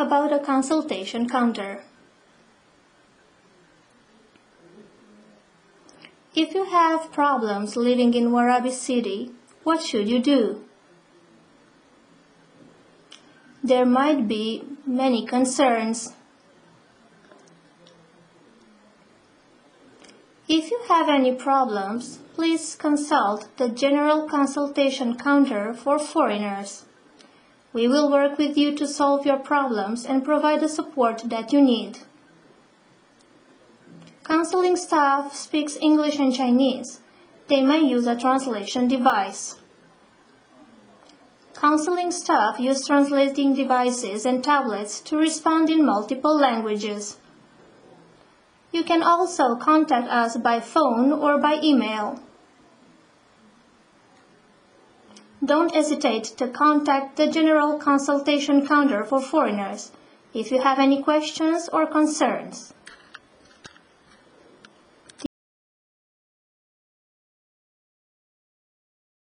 about a consultation counter. If you have problems living in Warabi City, what should you do? There might be many concerns. If you have any problems, please consult the General Consultation Counter for Foreigners. We will work with you to solve your problems and provide the support that you need. Counseling staff speaks English and Chinese. They may use a translation device. Counseling staff use translating devices and tablets to respond in multiple languages. You can also contact us by phone or by email. Don't hesitate to contact the General Consultation Counter for Foreigners if you have any questions or concerns.